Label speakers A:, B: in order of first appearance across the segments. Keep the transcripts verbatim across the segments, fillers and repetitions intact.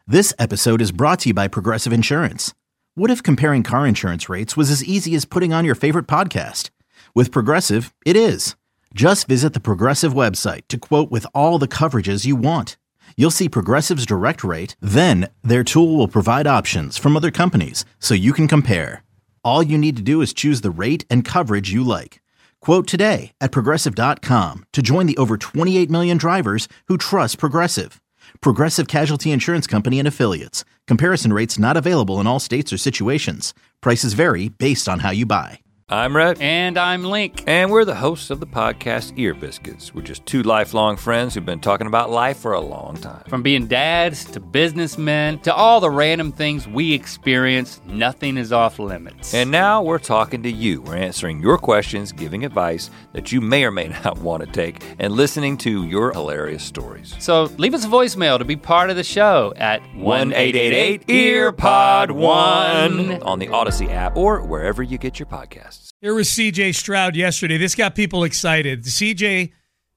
A: This episode is brought to you by Progressive Insurance. What if comparing car insurance rates was as easy as putting on your favorite podcast? With Progressive, it is. Just visit the Progressive website to quote with all the coverages you want. You'll see Progressive's direct rate, then their tool will provide options from other companies so you can compare. All you need to do is choose the rate and coverage you like. Quote today at progressive dot com to join the over twenty-eight million drivers who trust Progressive. Progressive Casualty Insurance Company and Affiliates. Comparison rates not available in all states or situations. Prices vary based on how you buy.
B: I'm Rhett.
C: And I'm Link.
B: And we're the hosts of the podcast Ear Biscuits. We're just two lifelong friends who've been talking about life for a long time.
C: From being dads to businessmen to all the random things we experience, nothing is off limits.
B: And now we're talking to you. We're answering your questions, giving advice that you may or may not want to take, and listening to your hilarious stories.
C: So leave us a voicemail to be part of the show at
B: one eight eight eight E A R P O D one on the Odyssey app or wherever you get your podcasts.
D: Here was C J Stroud yesterday. This got people excited. C J,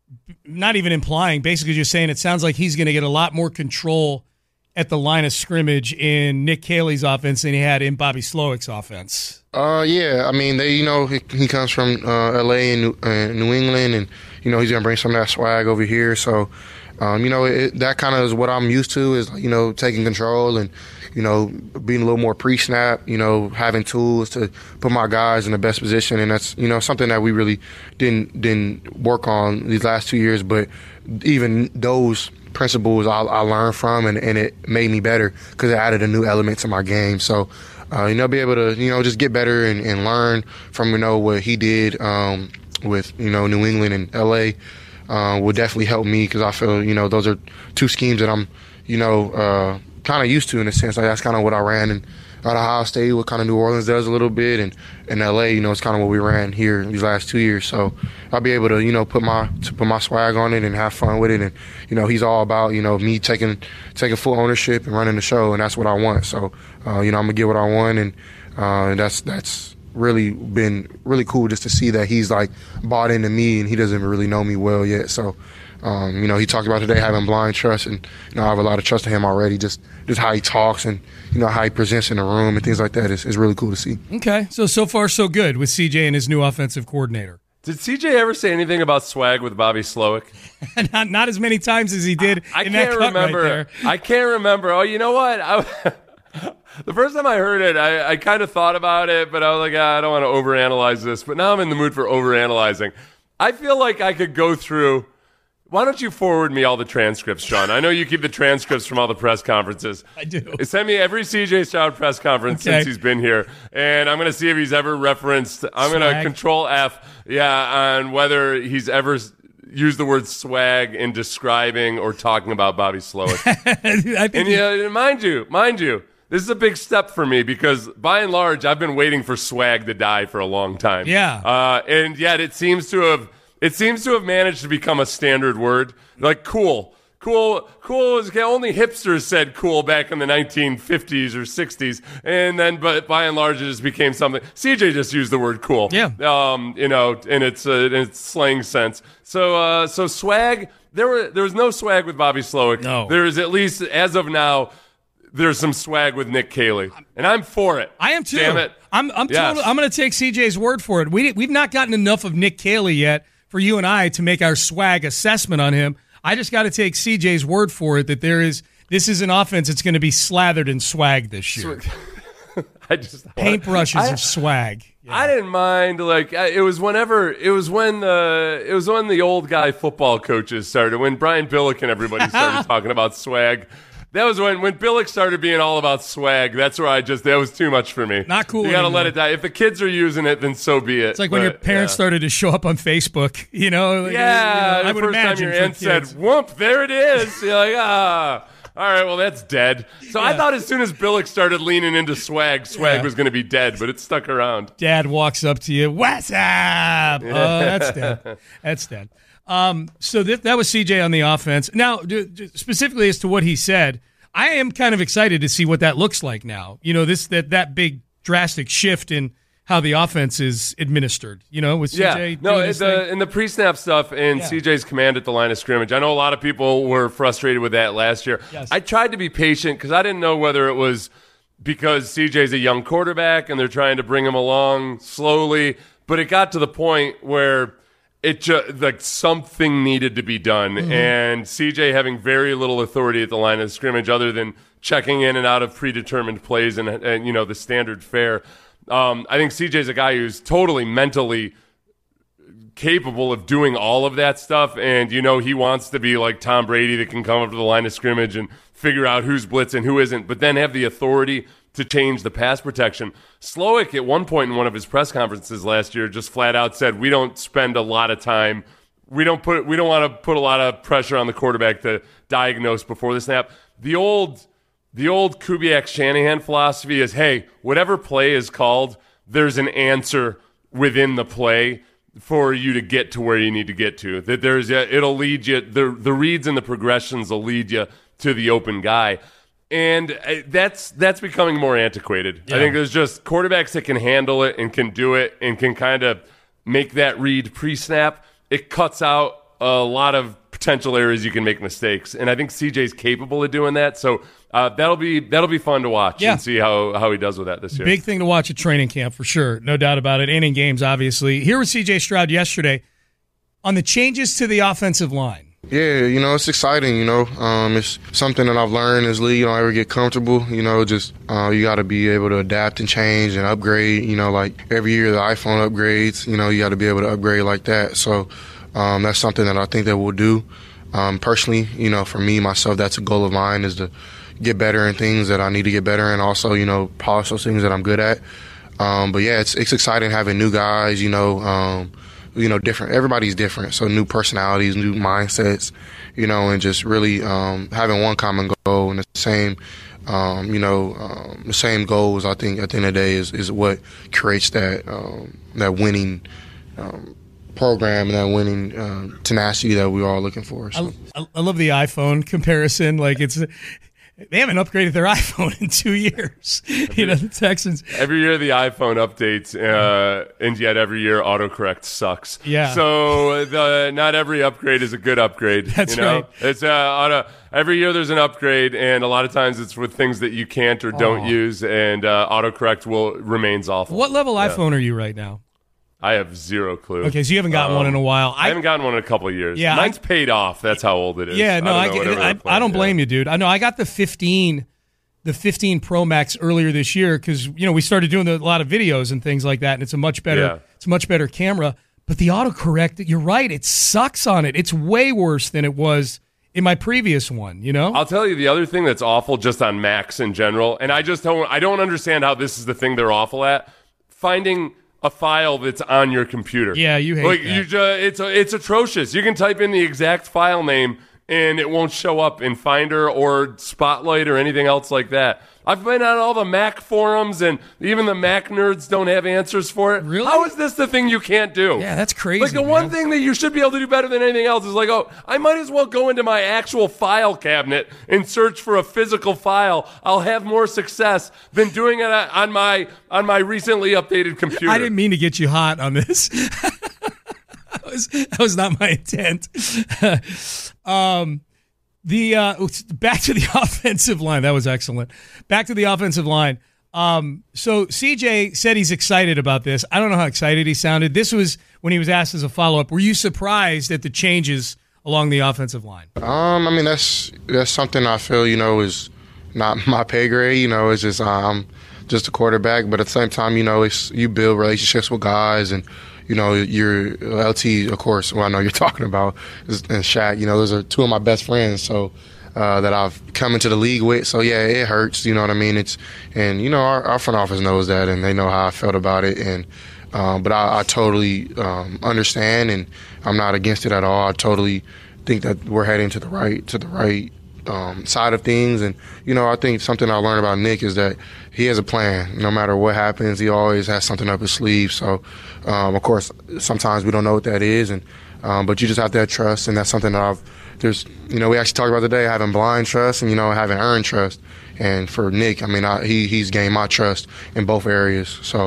D: not even implying, basically just saying it sounds like he's going to get a lot more control at the line of scrimmage in Nick Caley's offense than he had in Bobby Slowik's offense.
E: Uh, yeah, I mean, they, you know, he, he comes from uh, L A and New, uh, New England, and, you know, he's going to bring some of that swag over here. So, um, you know, it, that kind of is what I'm used to is, you know, taking control and, you know, being a little more pre-snap, you know, having tools to put my guys in the best position. And that's, you know, something that we really didn't didn't work on these last two years. But even those principles I, I learned from, and, and it made me better because it added a new element to my game. So, uh, you know, be able to, you know, just get better and, and learn from, you know, what he did um, with, you know, New England and L A uh, will definitely help me because I feel, you know, those are two schemes that I'm, you know, uh, kind of used to in a sense. Like that's kind of what I ran in at Ohio State, what kind of New Orleans does a little bit, and in L A, you know, it's kind of what we ran here these last two years. So I'll be able to, you know, put my to put my swag on it and have fun with it. And you know, he's all about, you know, me taking taking full ownership and running the show, and that's what I want. So uh, you know, I'm gonna get what I want, and uh, that's that's really been really cool just to see that he's like bought into me, and he doesn't really know me well yet. So. Um, you know, he talked about today having blind trust, and you know, I have a lot of trust in him already. Just, just how he talks, and you know how he presents in the room and things like that is, is really cool to see.
D: Okay, so so far so good with C J and his new offensive coordinator.
F: Did C J ever say anything about swag with Bobby Slowik?
D: not, not as many times as he did.
F: I, I
D: in
F: can't
D: that cut
F: remember.
D: Right there.
F: I can't remember. Oh, you know what? I, the first time I heard it, I, I kind of thought about it, but I was like, ah, I don't want to overanalyze this. But now I'm in the mood for overanalyzing. I feel like I could go through. Why don't you forward me all the transcripts, Sean? I know you keep the transcripts from all the press conferences.
D: I do.
F: Send me every C J Stroud press conference
D: okay.
F: since he's been here, and I'm going to see if he's ever referenced. I'm going to control F, yeah, on whether he's ever used the word swag in describing or talking about Bobby Slowik.
D: I think
F: and yeah, mind you, mind you, this is a big step for me because, by and large, I've been waiting for swag to die for a long time.
D: Yeah,
F: uh, and yet it seems to have. It seems to have managed to become a standard word. Like cool. Cool cool is only hipsters said cool back in the nineteen fifties or sixties. And then but by and large it just became something. C J just used the word cool.
D: Yeah.
F: Um, you know, in its uh, in its slang sense. So uh, so swag, there were there was no swag with Bobby Slowik.
D: No.
F: There is at least as of now there's some swag with Nick Caley. And I'm for it.
D: I am too.
F: Damn it.
D: I'm I'm
F: yes.
D: totally, I'm going to take C J's word for it. We we've not gotten enough of Nick Caley yet for you and I to make our swag assessment on him. I just got to take C J's word for it that there is this is an offense that's going to be slathered in swag this year.
F: I just
D: paintbrushes
F: I,
D: of swag. Yeah.
F: I didn't mind. Like it was whenever it was when the it was when the old guy football coaches started when Brian Billick and everybody started talking about swag. That was when, when Billick started being all about swag. That's where I just, that was too much for me.
D: Not cool
F: You got to
D: anymore.
F: let it die. If the kids are using it, then so be it.
D: It's like when
F: but,
D: your parents
F: yeah.
D: started to show up on Facebook, you know? Like,
F: yeah.
D: you know, I
F: the
D: would
F: first time
D: imagine
F: your
D: for
F: aunt
D: kids.
F: said, whoop, there it is. You're like, ah. All right, well, that's dead. So
D: Yeah.
F: I thought as soon as Billick started leaning into swag, swag
D: Yeah.
F: was going to be dead, but it stuck around.
D: Dad walks up to you, what's up? Oh, that's dead. That's dead. Um, so th- that was C J on the offense. Now, d- d- specifically as to what he said, I am kind of excited to see what that looks like now. You know, this that that big drastic shift in how the offense is administered, you know, with C J.
F: Yeah, no,
D: doing
F: in
D: this
F: the,
D: thing.
F: in the pre-snap stuff and
D: Yeah.
F: C J's command at the line of scrimmage, I know a lot of people were frustrated with that last year.
D: Yes.
F: I tried to be patient because I didn't know whether it was because C J's a young quarterback and they're trying to bring him along slowly, but it got to the point where it just like something needed to be done,
D: Mm-hmm.
F: and C J having very little authority at the line of scrimmage other than checking in and out of predetermined plays and, and you know the standard fare. Um, I think C J's a guy who's totally mentally capable of doing all of that stuff, and you know he wants to be like Tom Brady that can come up to the line of scrimmage and figure out who's blitzing, who isn't, but then have the authority to change the pass protection. Slowick at one point in one of his press conferences last year just flat out said, "We don't spend a lot of time. We don't put. We don't want to put a lot of pressure on the quarterback to diagnose before the snap." The old. The old Kubiak-Shanahan philosophy is, hey, whatever play is called, there's an answer within the play for you to get to where you need to get to. That there's, a, it'll lead you, the the reads and the progressions will lead you to the open guy, and that's that's becoming more antiquated.
D: Yeah.
F: I think there's just quarterbacks that can handle it and can do it and can kind of make that read pre-snap. It cuts out a lot of potential areas you can make mistakes, and I think C J's capable of doing that. So. Uh, that'll be that'll be fun to watch
D: Yeah.
F: and see how, how he does with that this year.
D: Big thing to watch at training camp for sure, no doubt about it. And in games, obviously. Here was C J Stroud yesterday on the changes to the offensive line.
E: Yeah, you know, it's exciting, you know. Um, it's something that I've learned in this league. You don't ever get comfortable, you know, just uh, you got to be able to adapt and change and upgrade. You know, like every year the iPhone upgrades, you know, you got to be able to upgrade like that. So um, that's something that I think that we'll do. Um, personally, you know, for me, myself, that's a goal of mine is to get better in things that I need to get better in, also, you know, polish those things that I'm good at. Um, but yeah, it's it's exciting having new guys, you know, um, you know, different. Everybody's different, so new personalities, new mindsets, you know, and just really um, having one common goal and the same, um, you know, um, the same goals. I think at the end of the day is is what creates that um, that winning um, program and that winning uh, tenacity that we're all looking for. So.
D: I, I love the iPhone comparison. Like it's. They haven't upgraded their iPhone in two years. You know, the Texans.
F: Every year the iPhone updates, uh, and yet every year autocorrect sucks.
D: Yeah.
F: So the not every upgrade is a good upgrade.
D: That's
F: you know?
D: right.
F: It's uh, auto, every year there's an upgrade, and a lot of times it's with things that you can't or don't
D: Oh.
F: use, and uh, autocorrect will remains awful.
D: What level
F: Yeah.
D: iPhone are you right now?
F: I have zero clue.
D: Okay, so you haven't gotten
F: Um,
D: one in a while.
F: I, haven't gotten one in a couple of years.
D: Yeah,
F: Mine's
D: I-
F: paid off. That's how old it is.
D: Yeah, no, I,
F: don't know,
D: get,
F: whatever
D: I,
F: the plan-
D: I don't blame
F: yeah.
D: you, dude. I know I got the fifteen, the fifteen Pro Max earlier this year because you know we started doing a lot of videos and things like that, and it's a much better,
F: Yeah.
D: it's a much better camera. But the autocorrect, you're right, it sucks on it. It's way worse than it was in my previous one. You know,
F: I'll tell you the other thing that's awful just on Macs in general, and I just don't I don't understand how this is the thing they're awful at. Finding a file that's on your computer.
D: Yeah, you hate
F: like
D: that.
F: you just it's it's atrocious. You can type in the exact file name and it won't show up in Finder or Spotlight or anything else like that. I've been on all the Mac forums, and even the Mac nerds don't have answers for it.
D: Really?
F: How is this the thing you can't do?
D: Yeah, that's crazy,
F: Like the one
D: man.
F: thing that you should be able to do better than anything else is like, oh, I might as well go into my actual file cabinet and search for a physical file. I'll have more success than doing it on my on my recently updated computer.
D: I didn't mean to get you hot on this. that, was, that was not my intent. um, the uh, back to the offensive line. That was excellent. Back to the offensive line. Um, so C J said he's excited about this. I don't know how excited he sounded. This was when he was asked as a follow-up. Were you surprised at the changes along the offensive line?
E: Um, I mean that's that's something I feel you know is not my pay grade. You know, it's just um just a quarterback, but at the same time, you know, it's you build relationships with guys, and you know, your L T, of course, who I know you're talking about, is, and Shaq. You know, those are two of my best friends. So. Uh, that I've come into the league with, so yeah, it hurts. You know what I mean? It's and you know our, our front office knows that, and they know how I felt about it. And um, but I, I totally um, understand, and I'm not against it at all. I totally think that we're heading to the right to the right um, side of things. And you know, I think something I learned about Nick is that he has a plan. No matter what happens, he always has something up his sleeve. So um, of course, sometimes we don't know what that is, and um, but you just have to have trust, and that's something that I've. There's, you know, we actually talked about today having blind trust and, you know, having earned trust. And for Nick, I mean, I, he he's gained my trust in both areas. So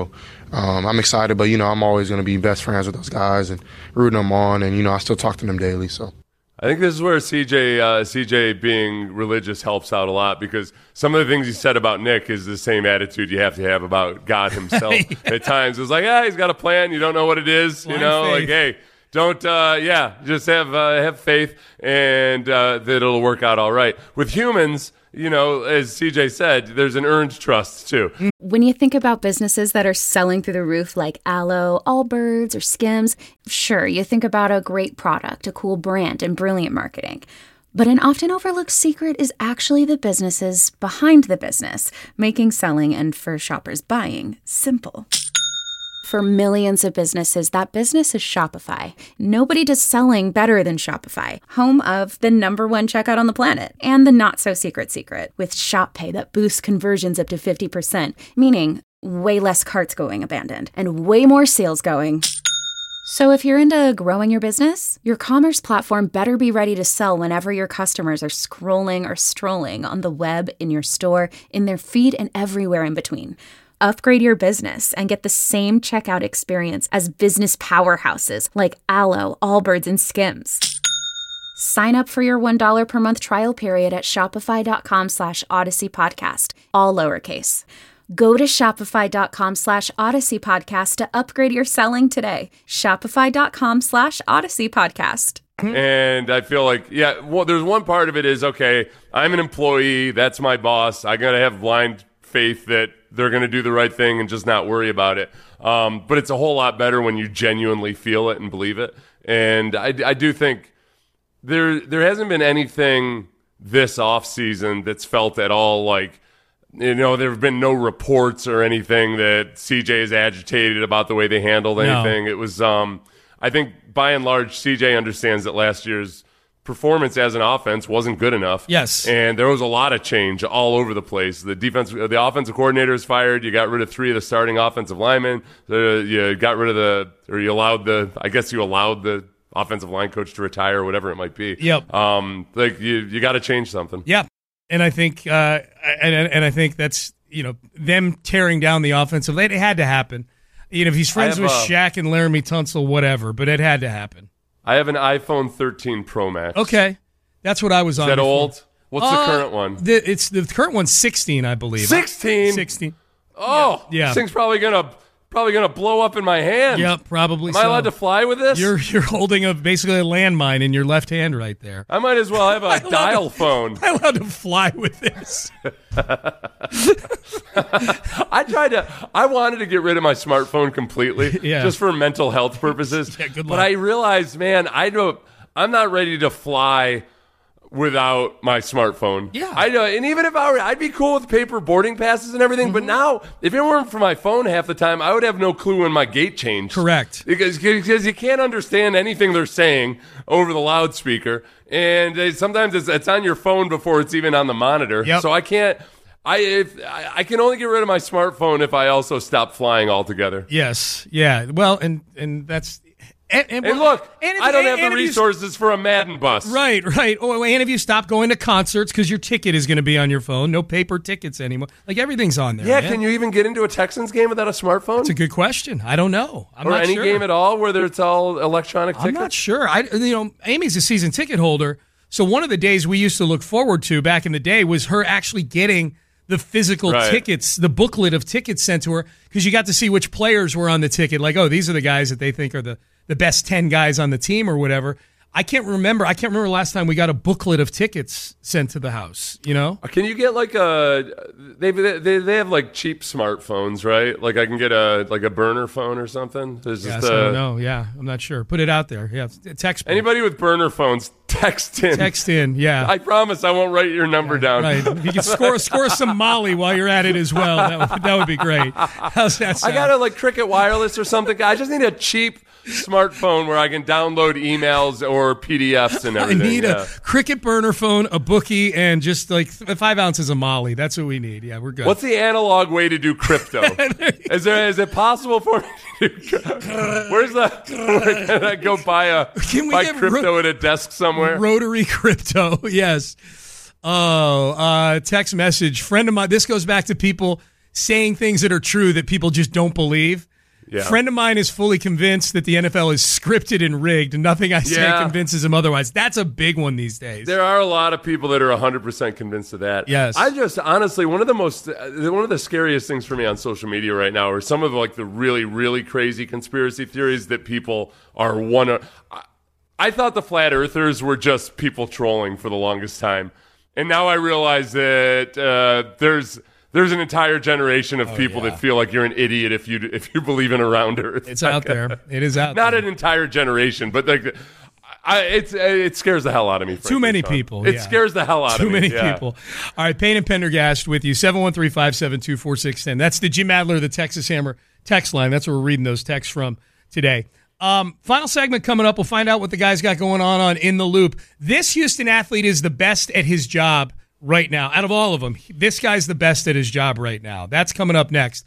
E: um, I'm excited, but, you know, I'm always going to be best friends with those guys and rooting them on. And, you know, I still talk to them daily. So
F: I think this is where C J uh, C J being religious helps out a lot, because some of the things he said about Nick is the same attitude you have to have about God himself. yeah. At times it's like, yeah, he's got a plan. You don't know what it is. Blind you know, faith. Like, hey, don't, uh, yeah, just have uh, have faith and uh, that it'll work out all right. With humans, you know, as C J said, there's an earned trust too.
G: When you think about businesses that are selling through the roof like Aloe, Allbirds, or Skims, sure, you think about a great product, a cool brand, and brilliant marketing. But an often overlooked secret is actually the businesses behind the business, making selling and for shoppers buying simple. For millions of businesses, that business is Shopify. Nobody does selling better than Shopify, home of the number one checkout on the planet and the not-so-secret secret with Shop Pay that boosts conversions up to fifty percent, meaning way less carts going abandoned and way more sales going. So if you're into growing your business, your commerce platform better be ready to sell whenever your customers are scrolling or strolling on the web, in your store, in their feed, and everywhere in between. Upgrade your business and get the same checkout experience as business powerhouses like Aloe, Allbirds, and Skims. Sign up for your one dollar per month trial period at shopify.com slash Odyssey Podcast, all lowercase. Go to shopify.com slash Odyssey Podcast to upgrade your selling today. Shopify.com slash Odyssey Podcast.
F: And I feel like, yeah, well, there's one part of it is, okay, I'm an employee, that's my boss, I gotta have blind faith that they're going to do the right thing and just not worry about it. Um, but it's a whole lot better when you genuinely feel it and believe it. And I, I do think there there hasn't been anything this offseason that's felt at all like, you know, there have been no reports or anything that C J is agitated about the way they handled anything. No. It was, um, I think, by and large, C J understands that last year's performance as an offense wasn't good enough.
D: Yes.
F: And there was a lot of change all over the place. The defense, the offensive coordinator is fired. You got rid of three of the starting offensive linemen. Uh, you got rid of the, or you allowed the, I guess you allowed the offensive line coach to retire or whatever it might be.
D: Yep.
F: Um, like you, you got to change something.
D: Yeah. And I think, uh, and, and I think that's, you know, them tearing down the offensive, it had to happen. You know, if he's friends with a, Shaq and Laramie Tunsil, whatever, but it had to happen.
F: I have an iPhone thirteen Pro Max.
D: Okay. That's what I was
F: on.
D: Is
F: that
D: before.
F: old? What's uh, the current one?
D: The, it's the current one's sixteen, I believe.
F: sixteen?
D: sixteen.
F: Oh,
D: yeah.
F: This thing's probably gonna probably gonna blow up in my hand.
D: Yep, probably.
F: Am
D: so.
F: I allowed to fly with this?
D: You're you're holding a basically a landmine in your left hand right there.
F: I might as well have a dial
D: to,
F: phone.
D: I'm allowed to fly with this.
F: I tried to. I wanted to get rid of my smartphone completely,
D: yeah.
F: just for mental health purposes.
D: Yeah, good luck.
F: But I realized, man, I don't. I'm not ready to fly without my smartphone.
D: Yeah.
F: I know, and even if I were, I'd be cool with paper boarding passes and everything. Mm-hmm. But now, if it weren't for my phone half the time, I would have no clue when my gate changed.
D: Correct.
F: Because, because you can't understand anything they're saying over the loudspeaker. And they, sometimes it's, it's on your phone before it's even on the monitor.
D: Yep.
F: So I can't, I, if, I I can only get rid of my smartphone if I also stop flying altogether.
D: Yes. Yeah. Well, and, and that's... And, and,
F: and look,
D: and if,
F: I don't
D: and,
F: have
D: and
F: the resources for a Madden bus.
D: Right, right. Oh, and if you stop going to concerts because your ticket is going to be on your phone, no paper tickets anymore. Like everything's on there.
F: Yeah,
D: man.
F: Can you even get into a Texans game without a smartphone?
D: That's a good question. I don't know. I'm
F: or
D: not
F: any
D: sure.
F: game at all where it's all electronic tickets?
D: I'm not sure. I, you know, Amy's a season ticket holder, so one of the days we used to look forward to back in the day was her actually getting the physical
F: right.
D: tickets, the booklet of tickets sent to her, because you got to see which players were on the ticket. Like, oh, these are the guys that they think are the the best ten guys on the team or whatever. I can't remember. I can't remember last time we got a booklet of tickets sent to the house, you know?
F: Can you get like a, they they they have like cheap smartphones, right? Like I can get a like a burner phone or something. There's
D: Yes,
F: just
D: I
F: a,
D: don't know. Yeah, I'm not sure. Put it out there. Yeah, text me.
F: Anybody with burner phones, text in.
D: Text in, yeah.
F: I promise I won't write your number
D: yeah,
F: down.
D: Right. If you can score score some Molly while you're at it as well, that would, that would be great. How's that sound?
F: I got a like Cricket Wireless or something. I just need a cheap smartphone where I can download emails or P D Fs and everything.
D: I need
F: yeah.
D: a Cricket burner phone, a bookie, and just like five ounces of Molly. That's what we need. Yeah, we're good.
F: What's the analog way to do crypto? is there is it possible for me to do Where's the where can I go buy a
D: can we
F: buy
D: get
F: crypto
D: ro-
F: at a desk somewhere?
D: Rotary crypto, yes. Oh, uh, text message. Friend of mine, this goes back to people saying things that are true that people just don't believe.
F: Yeah.
D: Friend of mine is fully convinced that the N F L is scripted and rigged. Nothing I say
F: Yeah.
D: convinces him otherwise. That's a big one these days.
F: There are a lot of people that are one hundred percent convinced of that.
D: Yes.
F: I just, honestly, one of the most, uh, one of the scariest things for me on social media right now are some of like the really, really crazy conspiracy theories that people are one of. I, I thought the flat earthers were just people trolling for the longest time. And now I realize that uh, there's there's an entire generation of
D: Oh,
F: people
D: yeah.
F: that feel like you're an idiot if you if you believe in a round earth.
D: It's out there. It is out
F: Not
D: there.
F: an entire generation, but like, I, it's it scares the hell out of me.
D: Too
F: frankly,
D: many
F: Sean.
D: people.
F: It
D: yeah.
F: scares the hell out
D: Too
F: of me.
D: many
F: yeah.
D: people. All right, Payne and Pendergast with you. seven one three, five seven two, four six one zero. That's the Jim Adler, the Texas Hammer text line. That's where we're reading those texts from today. Um, final segment coming up. We'll find out what the guys got going on on In the Loop. This Houston athlete is the best at his job right now. Out of all of them, this guy's the best at his job right now. That's coming up next